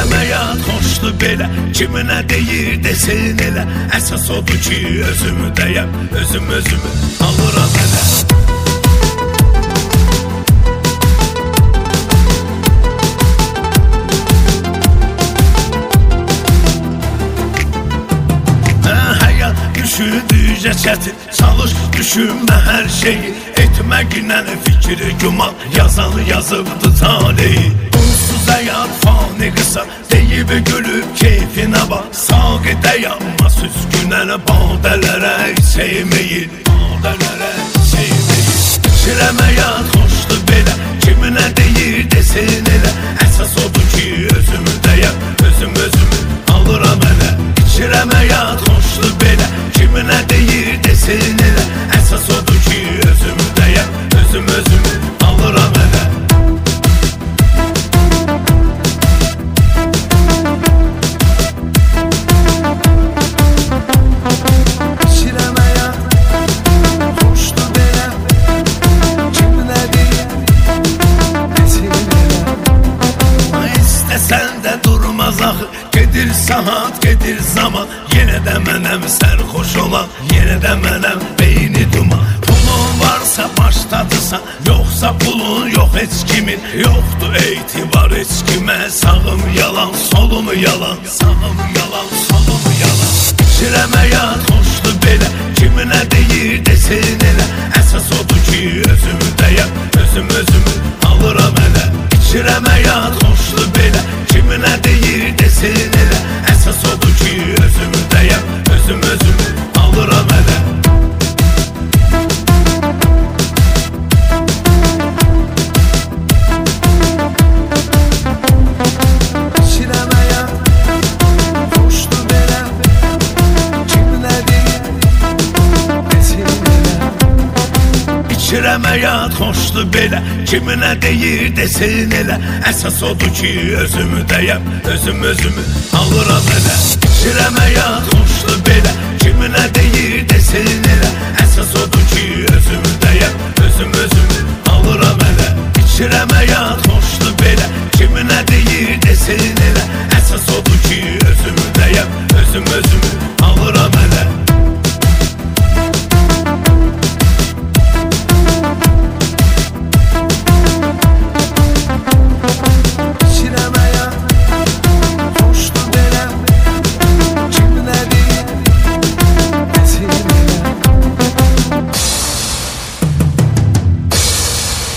İçirəm həyat xoşdur belə, kiminə deyir desin elə. Əsas odur ki özümü deyəm, özümü alıram elə. Düşündükcə çətin, çalış düşünmə hər şeyi. Etməklə fikri güman, yazan yazıbdı taleyi. Unsuz həyat fani qısa, deyib gülüb keyfinə bax. Sağ dayanma süzgünənə, badələrə sevməyin, badələrə sevməyin. İçirəm həyat xoşdur belə, kiminə deyir desin elə. Əsas odur ki özümü deyəm, özümü alıram elə. İçirəm həyat xoşdur belə, kiminə deyir desin elə. Əsas odur ki özümü deyəm, özümü alıram elə. İçirəm həyat xoşdur belə, kiminə deyir desin elə. İstəsən də durmaz axı, gedir saat, gedir zaman. Yenə də mənəm sərxoş olan, yenə də mənəm beyni duman. Pulun varsa başladısan, yoxsa pulun yox heç kimin. Yoxdur etibar heç kimə, sağım yalan, solum yalan. Sağım yalan, solum yalan. İçirəm həyat xoşdur belə, kiminə deyir desin elə. Əsas odur ki özümü deyəm, özümü alıram elə. İçirəm həyat xoşdur belə, kiminə deyir desin elə. Əsas odur ki özümü deyəm, özümü alıram elə. İçirəm həyat xoşdur belə, kiminə deyir desin elə. İçirəm həyat xoşdur belə, kiminə deyir desin elə. Əsas odur ki özümü deyəm, özümü alıram elə. İçirəm həyat xoşdur belə, kiminə deyir desin elə. Əsas odur ki özümü deyəm, özümü alıram elə. İçirəm həyat xoşdur belə, kiminə deyir desin elə. Əsas